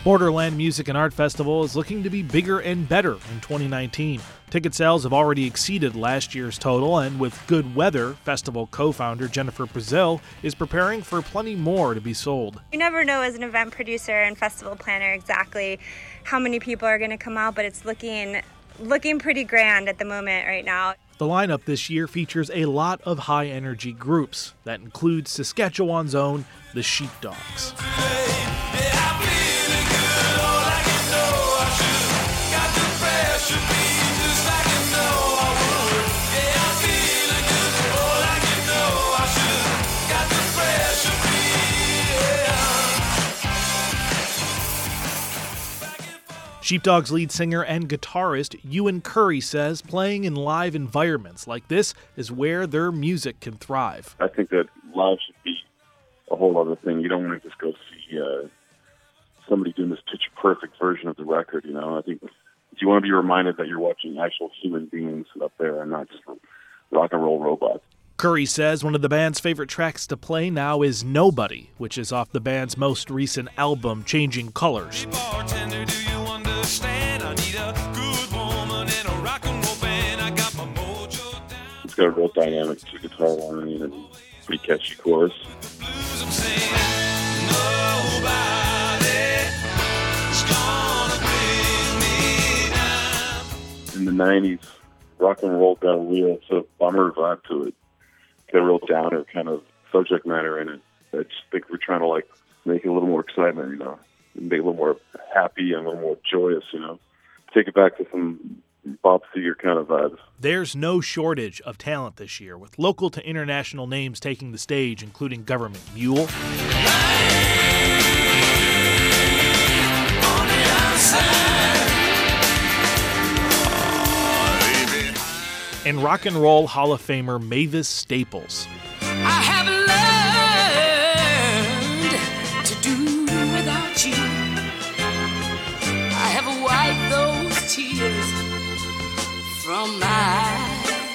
Borderland Music and Art Festival is looking to be bigger and better in 2019. Ticket sales have already exceeded last year's total, and with good weather, festival co-founder Jennifer Brazil is preparing for plenty more to be sold. You never know as an event producer and festival planner exactly how many people are going to come out, but it's looking pretty grand at the moment right now. The lineup this year features a lot of high-energy groups. That includes Saskatchewan's own the Sheepdogs. Sheepdogs lead singer and guitarist Ewan Curry says playing in live environments like this is where their music can thrive. I think that live should be a whole other thing. You don't want to just go see somebody doing this pitch-perfect version of the record, you know. I think you want to be reminded that you're watching actual human beings up there and not just rock and roll robots. Curry says one of the band's favorite tracks to play now is Nobody, which is off the band's most recent album, Changing Colors. It's got a real dynamic to guitar line and pretty catchy chorus. In the 90s, rock and roll got a real sort of bummer vibe to it. Got a real downer kind of subject matter in it. I just think we're trying to make it a little more excitement, you know, make it a little more happy and a little more joyous, you know. Take it back to some Bob Seger kind of vibes. There's no shortage of talent this year, with local to international names taking the stage, including Government Mule and Rock and Roll Hall of Famer Mavis Staples. I have learned to do without you. I have wiped those tears from my eyes.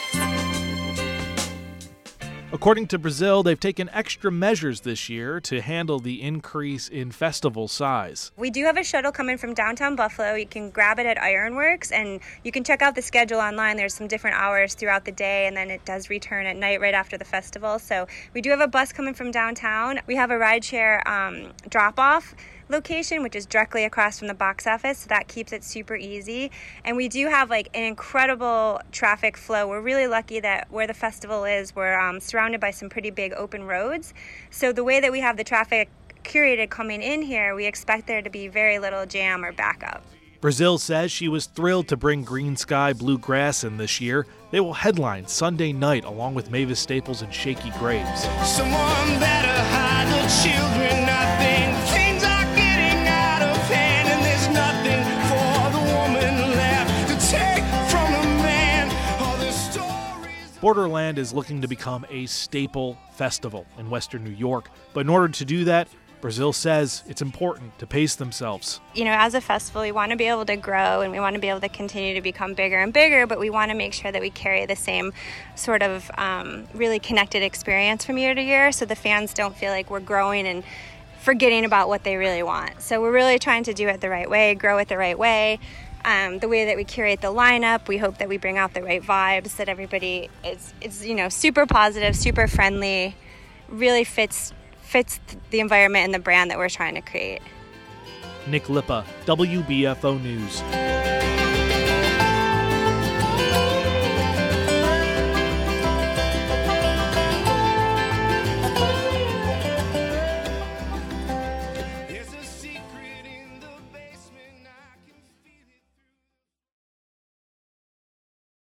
According to Brazil, they've taken extra measures this year to handle the increase in festival size. We do have a shuttle coming from downtown Buffalo. You can grab it at Ironworks, and you can check out the schedule online. There's some different hours throughout the day, and then it does return at night right after the festival. So we do have a bus coming from downtown. We have a rideshare drop-off location, which is directly across from the box office, so that keeps it super easy. And we do have an incredible traffic flow. We're really lucky that where the festival is, we're surrounded by some pretty big open roads. So the way that we have the traffic curated coming in here, we expect there to be very little jam or backup. Brazil says she was thrilled to bring Green Sky Bluegrass in this year. They will headline Sunday night along with Mavis Staples and Shaky Graves. Someone better hide the children, I think. Things are getting out of hand, and there's nothing for the woman left to take from the man. All the stories. Borderland is looking to become a staple festival in Western New York, but in order to do that, Brazil says it's important to pace themselves. You know, as a festival, we want to be able to grow and we want to be able to continue to become bigger and bigger, but we want to make sure that we carry the same sort of really connected experience from year to year, so the fans don't feel like we're growing and forgetting about what they really want. So we're really trying to do it the right way, grow it the right way. The way that we curate the lineup, we hope that we bring out the right vibes, that everybody is super positive, super friendly, really fits the environment and the brand that we're trying to create. Nick Lippa, WBFO News.